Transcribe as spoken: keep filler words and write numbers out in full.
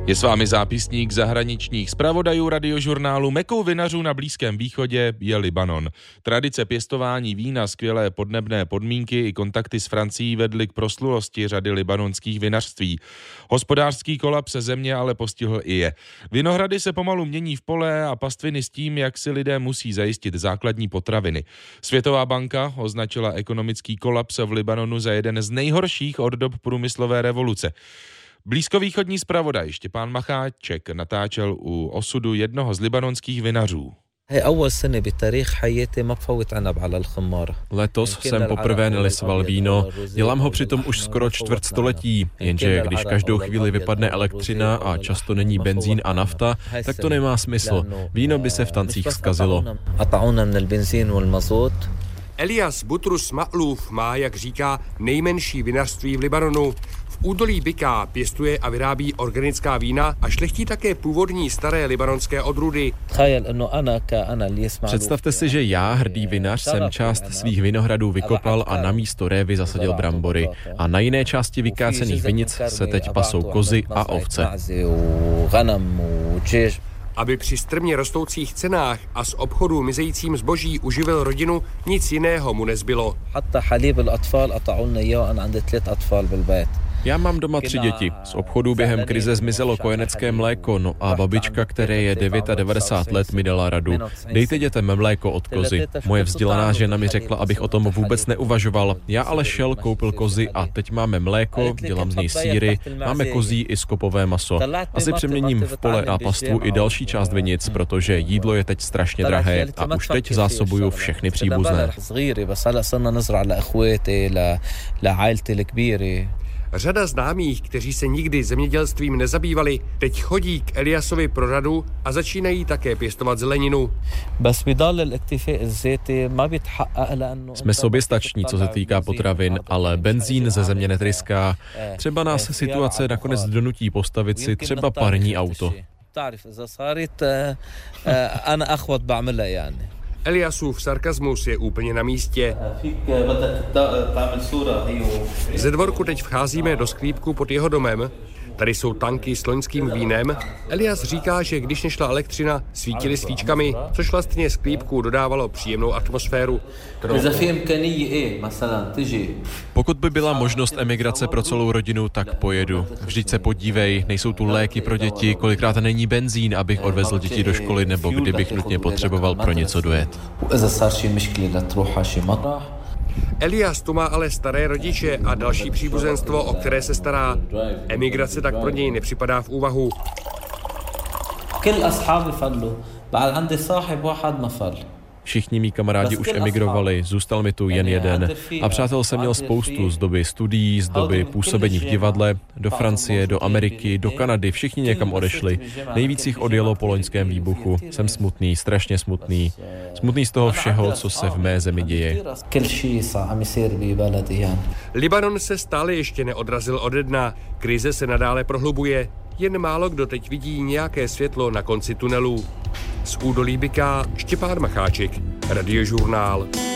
Je s vámi zápisník zahraničních zpravodajů radiožurnálu. Mekou vinařů na Blízkém východě je Libanon. Tradice pěstování vína, skvělé podnebné podmínky i kontakty s Francií vedly k proslulosti řady libanonských vinařství. Hospodářský kolaps země ale postihl i je. Vinohrady se pomalu mění v pole a pastviny s tím, jak si lidé musí zajistit základní potraviny. Světová banka označila ekonomický kolaps v Libanonu za jeden z nejhorších od dob průmyslové revoluce. Blízkovýchodní zpravodaj Štěpán Macháček natáčel u osudu jednoho z libanonských vinařů. Letos jsem poprvé nelisoval víno. Dělám ho přitom už skoro čtvrt století, jenže když každou chvíli vypadne elektřina a často není benzín a nafta, tak to nemá smysl. Víno by se v tancích zkazilo. Elias Butrus Ma'luf má, jak říká, nejmenší vinařství v Libanonu. V údolí Bika pěstuje a vyrábí organická vína a šlechtí také původní staré libanonské odrůdy. Představte si, že já, hrdý vinař, jsem část svých vinohradů vykopal a na místo révy zasadil brambory. A na jiné části vykácených vinic se teď pasou kozy a ovce. Aby při strmě rostoucích cenách a z obchodu mizejícím zboží uživil rodinu, nic jiného mu nezbylo. Já mám doma tři děti. Z obchodu během krize zmizelo kojenecké mléko, no a babička, které je devadesát devět let, mi dala radu. Dejte dětem mléko od kozy. Moje vzdělaná žena mi řekla, abych o tom vůbec neuvažoval. Já ale šel, koupil kozy a teď máme mléko, dělám z něj sýry, máme kozí i skopové maso. Asi přeměním v pole a pastvu i další část vinic, protože jídlo je teď strašně drahé a už teď zásobuju všechny příbuzné. Řada známých, kteří se nikdy zemědělstvím nezabývali, teď chodí k Eliasovi pro radu a začínají také pěstovat zeleninu. Jsme soběstační, co se týká potravin, ale benzín ze země netryská. Třeba nás situace nakonec donutí postavit si třeba parní auto. Eliasův sarkazmus je úplně na místě. Ze dvorku teď vcházíme do sklípku pod jeho domem. Tady jsou tanky s loňským vínem. Elias říká, že když nešla elektřina, svítili svíčkami, což vlastně sklípku dodávalo příjemnou atmosféru. Pokud by byla možnost emigrace pro celou rodinu, tak pojedu. Vždyť se podívej, nejsou tu léky pro děti, kolikrát není benzín, abych odvezl děti do školy, nebo kdybych nutně potřeboval pro něco dojet. Elias tu má ale staré rodiče a další příbuzenstvo, o které se stará. Emigrace tak pro něj nepřipadá v úvahu. Všichni mý kamarádi už emigrovali, zůstal mi tu jen jeden. A přátel jsem měl spoustu z doby studií, z doby působení v divadle, do Francie, do Ameriky, do Kanady, všichni někam odešli. Nejvíc jich odjelo po loňském výbuchu. Jsem smutný, strašně smutný. Smutný z toho všeho, co se v mé zemi děje. Libanon se stále ještě neodrazil ode dna. Krize se nadále prohlubuje. Jen málo kdo teď vidí nějaké světlo na konci tunelu. Z údolí Bika Štěpán Macháček, Radiožurnál.